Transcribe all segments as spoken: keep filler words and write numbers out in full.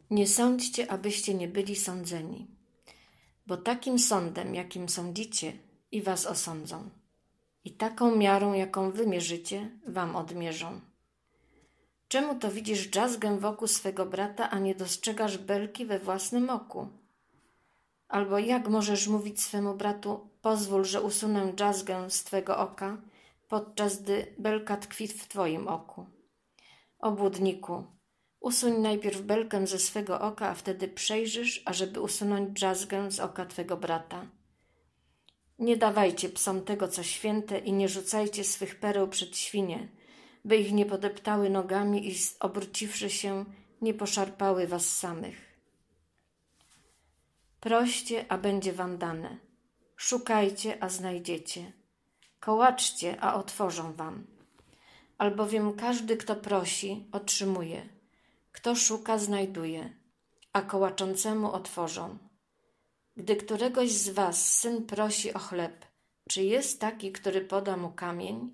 Nie sądźcie, abyście nie byli sądzeni, bo takim sądem, jakim sądzicie, i was osądzą. I taką miarą, jaką wy mierzycie, wam odmierzą. Czemu to widzisz drzazgę wokół swego brata, a nie dostrzegasz belki we własnym oku? Albo jak możesz mówić swemu bratu, pozwól, że usunę drzazgę z twego oka, podczas gdy belka tkwi w twoim oku? Obłudniku, usuń najpierw belkę ze swego oka, a wtedy przejrzysz, ażeby usunąć drzazgę z oka twego brata. Nie dawajcie psom tego, co święte, i nie rzucajcie swych pereł przed świnie, by ich nie podeptały nogami i obróciwszy się, nie poszarpały was samych. Proście, a będzie wam dane. Szukajcie, a znajdziecie. Kołaczcie, a otworzą wam. Albowiem każdy, kto prosi, otrzymuje. Kto szuka, znajduje, a kołaczącemu otworzą. Gdy któregoś z was syn prosi o chleb, czy jest taki, który poda mu kamień?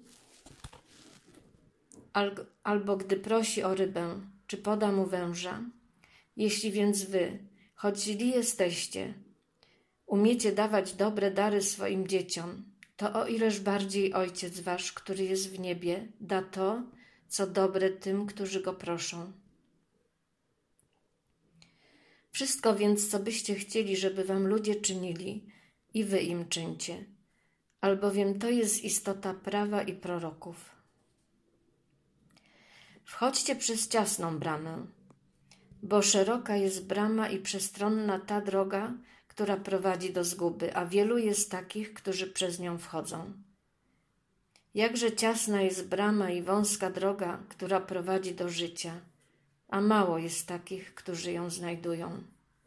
Albo gdy prosi o rybę, czy poda mu węża? Jeśli więc wy, choć źli jesteście, umiecie dawać dobre dary swoim dzieciom, to o ileż bardziej Ojciec wasz, który jest w niebie, da to, co dobre tym, którzy go proszą. Wszystko więc, co byście chcieli, żeby wam ludzie czynili, i wy im czyńcie, albowiem to jest istota prawa i proroków. Wchodźcie przez ciasną bramę, bo szeroka jest brama i przestronna ta droga, która prowadzi do zguby, a wielu jest takich, którzy przez nią wchodzą. Jakże ciasna jest brama i wąska droga, która prowadzi do życia, a mało jest takich, którzy ją znajdują.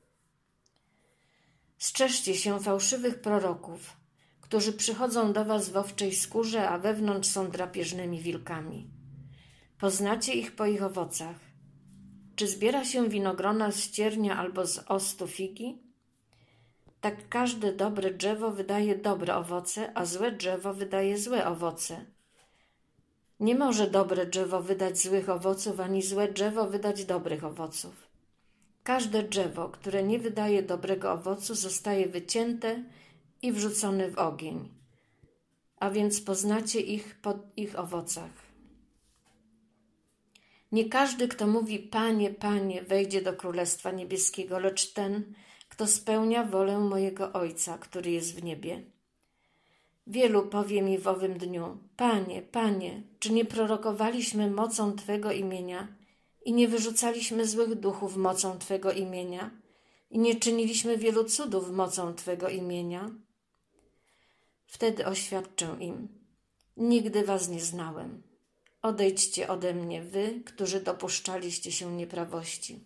Strzeżcie się fałszywych proroków, którzy przychodzą do was w owczej skórze, a wewnątrz są drapieżnymi wilkami. Poznacie ich po ich owocach. Czy zbiera się winogrona z ciernia albo z ostu figi? Tak każde dobre drzewo wydaje dobre owoce, a złe drzewo wydaje złe owoce. Nie może dobre drzewo wydać złych owoców, ani złe drzewo wydać dobrych owoców. Każde drzewo, które nie wydaje dobrego owocu, zostaje wycięte i wrzucone w ogień. A więc poznacie ich po ich owocach. Nie każdy, kto mówi Panie, Panie, wejdzie do Królestwa Niebieskiego, lecz ten, kto spełnia wolę mojego Ojca, który jest w niebie. Wielu powie mi w owym dniu, Panie, Panie, czy nie prorokowaliśmy mocą Twego imienia i nie wyrzucaliśmy złych duchów mocą Twego imienia i nie czyniliśmy wielu cudów mocą Twego imienia? Wtedy oświadczę im, nigdy was nie znałem. Odejdźcie ode mnie, wy, którzy dopuszczaliście się nieprawości.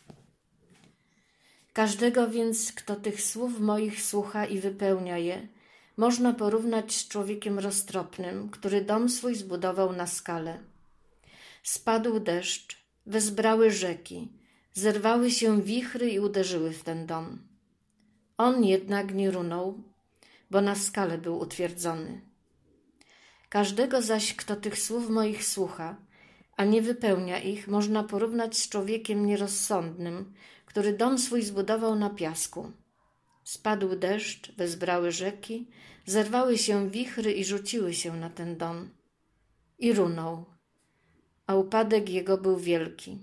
Każdego więc, kto tych słów moich słucha i wypełnia je, można porównać z człowiekiem roztropnym, który dom swój zbudował na skale. Spadł deszcz, wezbrały rzeki, zerwały się wichry i uderzyły w ten dom. On jednak nie runął, bo na skale był utwierdzony. Każdego zaś, kto tych słów moich słucha, a nie wypełnia ich, można porównać z człowiekiem nierozsądnym, który dom swój zbudował na piasku. Spadł deszcz, wezbrały rzeki, zerwały się wichry i rzuciły się na ten dom. I runął, a upadek jego był wielki.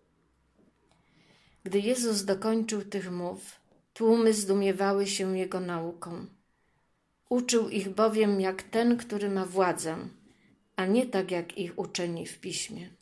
Gdy Jezus dokończył tych mów, tłumy zdumiewały się Jego nauką. Uczył ich bowiem jak ten, który ma władzę, a nie tak jak ich uczeni w Piśmie.